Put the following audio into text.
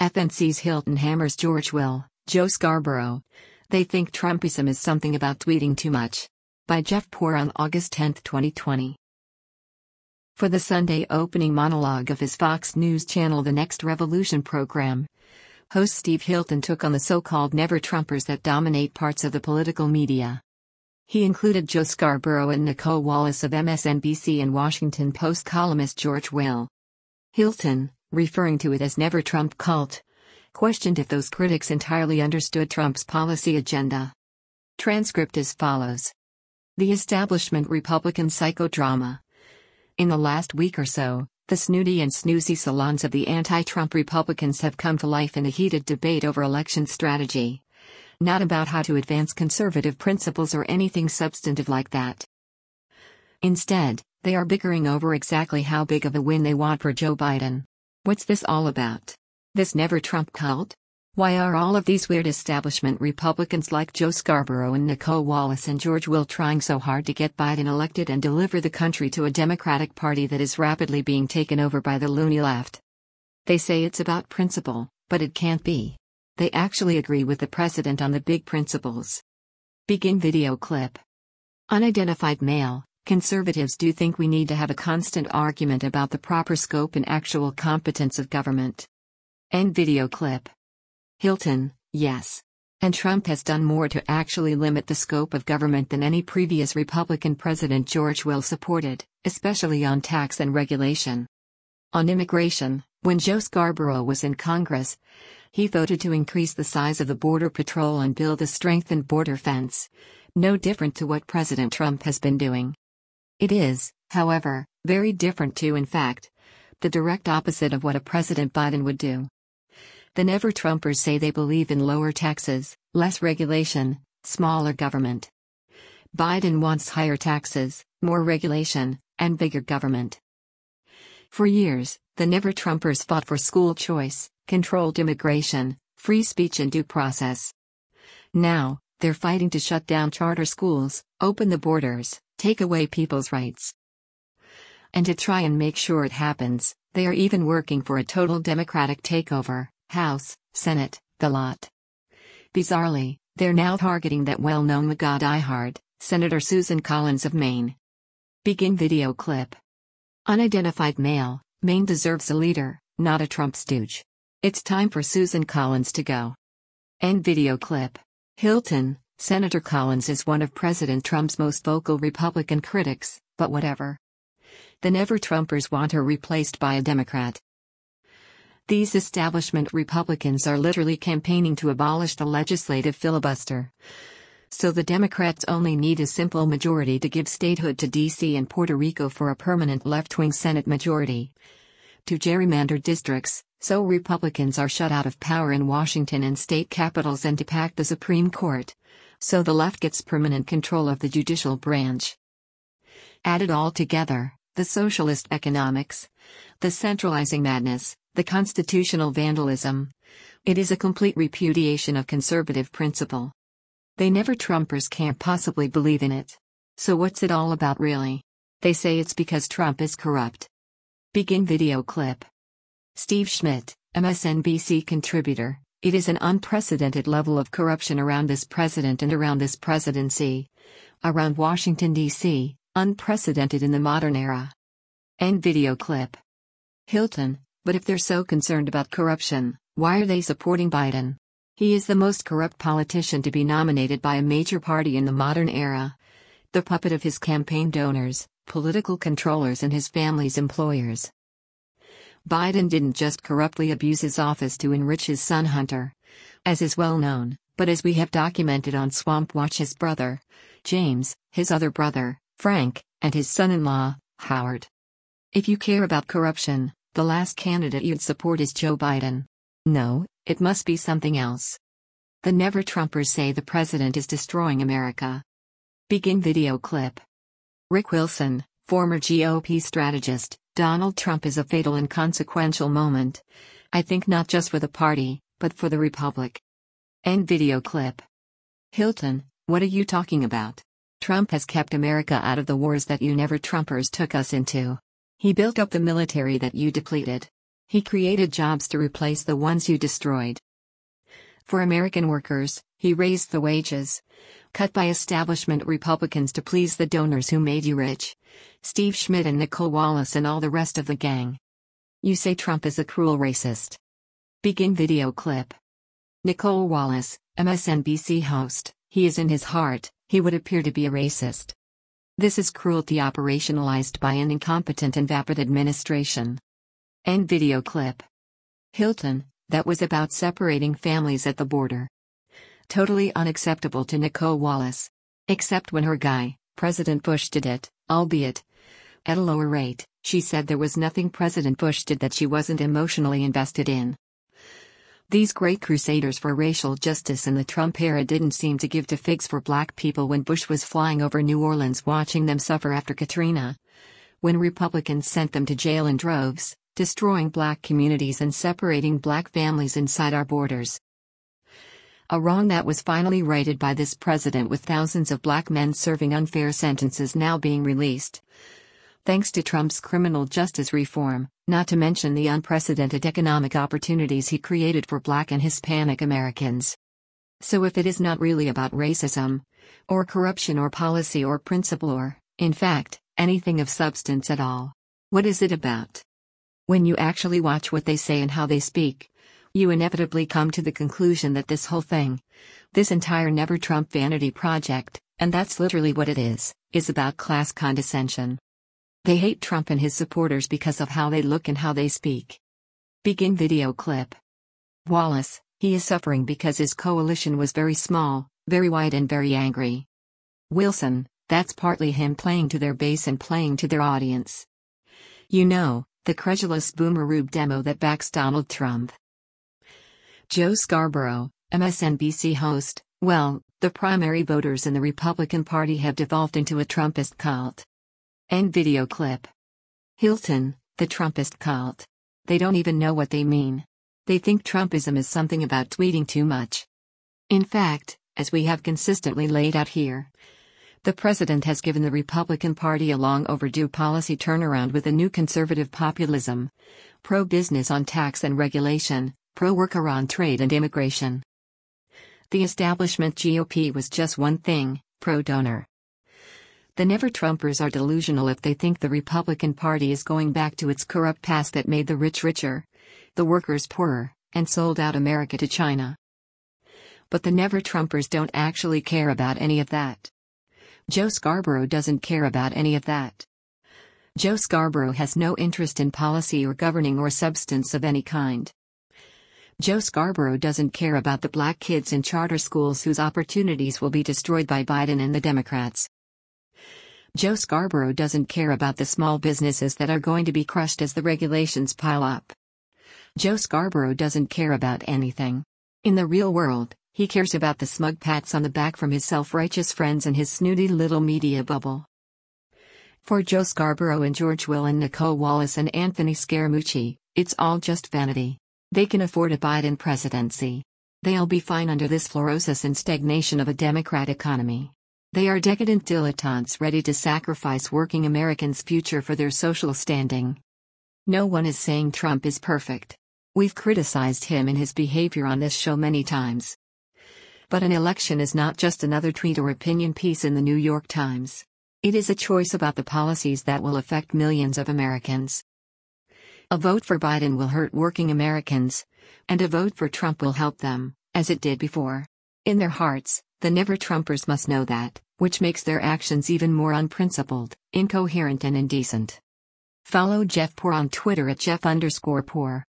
FNC's Hilton hammers George Will, Joe Scarborough. They think Trumpism is something about tweeting too much. By Jeff Poor on August 10, 2020. For the Sunday opening monologue of his Fox News channel The Next Revolution program, host Steve Hilton took on the so-called never-Trumpers that dominate parts of the political media. He included Joe Scarborough and Nicole Wallace of MSNBC and Washington Post columnist George Will. Hilton, referring to it as never-Trump cult, questioned if those critics entirely understood Trump's policy agenda. Transcript as follows. The establishment Republican psychodrama. In the last week or so, the snooty and snoozy salons of the anti-Trump Republicans have come to life in a heated debate over election strategy. Not about how to advance conservative principles or anything substantive like that. Instead, they are bickering over exactly how big of a win they want for Joe Biden. What's this all about? This never-Trump cult? Why are all of these weird establishment Republicans like Joe Scarborough and Nicole Wallace and George Will trying so hard to get Biden elected and deliver the country to a Democratic Party that is rapidly being taken over by the loony left? They say it's about principle, but it can't be. They actually agree with the president on the big principles. Begin video clip. Unidentified male. Conservatives do think we need to have a constant argument about the proper scope and actual competence of government. End video clip. Hilton, yes. And Trump has done more to actually limit the scope of government than any previous Republican president George Will supported, especially on tax and regulation. On immigration, when Joe Scarborough was in Congress, he voted to increase the size of the Border Patrol and build a strengthened border fence. No different to what President Trump has been doing. It is, however, very different too, in fact, the direct opposite of what a President Biden would do. The never-Trumpers say they believe in lower taxes, less regulation, smaller government. Biden wants higher taxes, more regulation, and bigger government. For years, the never-Trumpers fought for school choice, controlled immigration, free speech and due process. Now, they're fighting to shut down charter schools, open the borders, take away people's rights. And to try and make sure it happens, they are even working for a total Democratic takeover, House, Senate, the lot. Bizarrely, they're now targeting that well-known MAGA diehard, Senator Susan Collins of Maine. Begin video clip. Unidentified male. Maine deserves a leader, not a Trump stooge. It's time for Susan Collins to go. End video clip. Hilton, Senator Collins is one of President Trump's most vocal Republican critics, but whatever. The never-Trumpers want her replaced by a Democrat. These establishment Republicans are literally campaigning to abolish the legislative filibuster. So the Democrats only need a simple majority to give statehood to D.C. and Puerto Rico for a permanent left-wing Senate majority. To gerrymander districts, so Republicans are shut out of power in Washington and state capitals and to pack the Supreme Court. So the left gets permanent control of the judicial branch. Add it all together, the socialist economics, the centralizing madness, the constitutional vandalism. It is a complete repudiation of conservative principle. They never-Trumpers can't possibly believe in it. So what's it all about really? They say it's because Trump is corrupt. Begin video clip. Steve Schmidt, MSNBC contributor. It is an unprecedented level of corruption around this president and around this presidency. Around Washington, D.C., unprecedented in the modern era. End video clip. Hilton, but if they're so concerned about corruption, why are they supporting Biden? He is the most corrupt politician to be nominated by a major party in the modern era. The puppet of his campaign donors, political controllers and his family's employers. Biden didn't just corruptly abuse his office to enrich his son Hunter, as is well known, but as we have documented on Swamp Watch, his brother, James, his other brother, Frank, and his son-in-law, Howard. If you care about corruption, the last candidate you'd support is Joe Biden. No, it must be something else. The never-Trumpers say the president is destroying America. Begin video clip. Rick Wilson, former GOP strategist. Donald Trump is a fatal and consequential moment. I think not just for the party, but for the republic. End video clip. Hilton, what are you talking about? Trump has kept America out of the wars that you never-Trumpers took us into. He built up the military that you depleted. He created jobs to replace the ones you destroyed. For American workers, he raised the wages cut by establishment Republicans to please the donors who made you rich. Steve Schmidt and Nicolle Wallace and all the rest of the gang. You say Trump is a cruel racist. Begin video clip. Nicolle Wallace, MSNBC host, he is in his heart, he would appear to be a racist. This is cruelty operationalized by an incompetent and vapid administration. End video clip. Hilton, that was about separating families at the border. Totally unacceptable to Nicolle Wallace. Except when her guy, President Bush, did it, albeit at a lower rate. She said there was nothing President Bush did that she wasn't emotionally invested in. These great crusaders for racial justice in the Trump era didn't seem to give two figs for black people when Bush was flying over New Orleans watching them suffer after Katrina. When Republicans sent them to jail in droves, destroying black communities and separating black families inside our borders. A wrong that was finally righted by this president, with thousands of black men serving unfair sentences now being released. Thanks to Trump's criminal justice reform, not to mention the unprecedented economic opportunities he created for black and Hispanic Americans. So if it is not really about racism, or corruption or policy or principle or, in fact, anything of substance at all, what is it about? When you actually watch what they say and how they speak, you inevitably come to the conclusion that this whole thing, this entire Never Trump vanity project, and that's literally what it is about class condescension. They hate Trump and his supporters because of how they look and how they speak. Begin video clip. Wallace, he is suffering because his coalition was very small, very wide and very angry. Wilson, that's partly him playing to their base and playing to their audience. You know, the credulous boomer Rube demo that backs Donald Trump. Joe Scarborough, MSNBC host, well, the primary voters in the Republican Party have devolved into a Trumpist cult. End video clip. Hilton, the Trumpist cult. They don't even know what they mean. They think Trumpism is something about tweeting too much. In fact, as we have consistently laid out here, the president has given the Republican Party a long overdue policy turnaround with a new conservative populism. Pro-business on tax and regulation, pro-worker on trade and immigration. The establishment GOP was just one thing, pro-donor. The Never-Trumpers are delusional if they think the Republican Party is going back to its corrupt past that made the rich richer, the workers poorer, and sold out America to China. But the Never-Trumpers don't actually care about any of that. Joe Scarborough doesn't care about any of that. Joe Scarborough has no interest in policy or governing or substance of any kind. Joe Scarborough doesn't care about the black kids in charter schools whose opportunities will be destroyed by Biden and the Democrats. Joe Scarborough doesn't care about the small businesses that are going to be crushed as the regulations pile up. Joe Scarborough doesn't care about anything. In the real world, he cares about the smug pats on the back from his self-righteous friends and his snooty little media bubble. For Joe Scarborough and George Will and Nicolle Wallace and Anthony Scaramucci, it's all just vanity. They can afford a Biden presidency. They'll be fine under this fluorosis and stagnation of a Democrat economy. They are decadent dilettantes ready to sacrifice working Americans' future for their social standing. No one is saying Trump is perfect. We've criticized him and his behavior on this show many times. But an election is not just another tweet or opinion piece in the New York Times. It is a choice about the policies that will affect millions of Americans. A vote for Biden will hurt working Americans, and a vote for Trump will help them, as it did before. In their hearts, the Never-Trumpers must know that, which makes their actions even more unprincipled, incoherent and indecent. Follow Jeff Poor on Twitter at Jeff_Poor.